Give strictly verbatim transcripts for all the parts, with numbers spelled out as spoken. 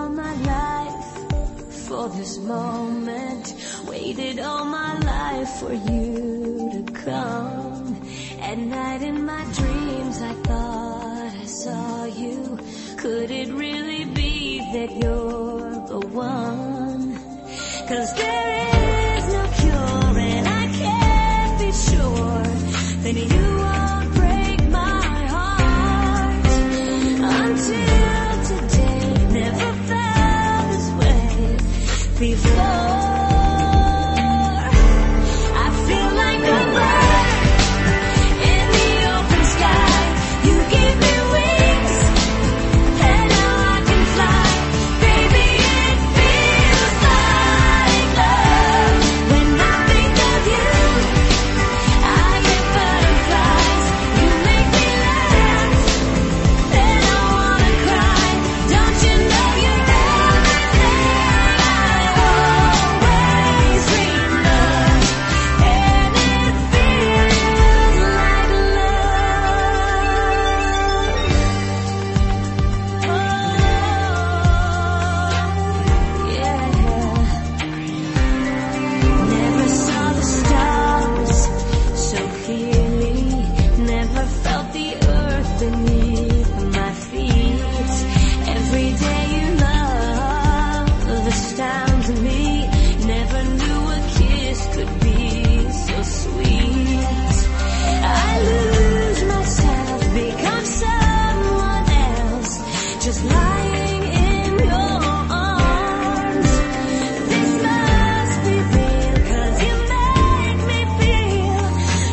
all my life for this moment. Waited all my life for you to come. At night in my dreams I thought I saw you. Could it really be that you're the one? 'Cause there is no cure and I can't be sure that you won't break my heart. Until today, never felt this way before. I feel like a bird in the open sky. You give me wings and now I can fly. Baby, it feels like love. When I think of you, I get butterflies. You make me laugh and I wanna cry. Don't you know you're everything I always dreamed of? And it feels like love. Oh, yeah. Never saw the stars so clearly. Never felt the earth beneath my feet. Every day you love astounds me. Never knew a kiss could be so sweet. I lose myself, become someone else, just lying in your arms. This must be real, 'cause you make me feel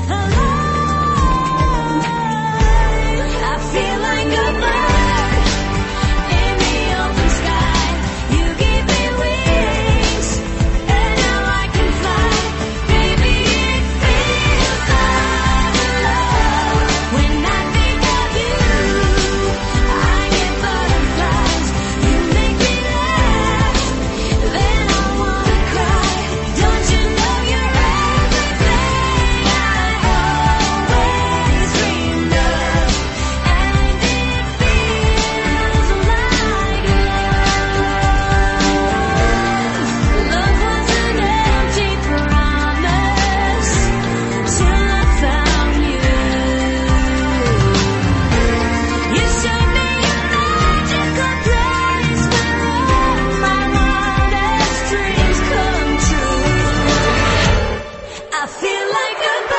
alive. I feel like a bird in the open sky. You give me wings and now I can fly. Baby, it feels like love. When I think of you, I get butterflies. You make me laugh, then I wanna cry. Don't you know you're everything I always dreamed of? And it feels like love. Love was an empty promise till I found you. You showed me a magical place where all my wildest dreams come true. I feel like a bird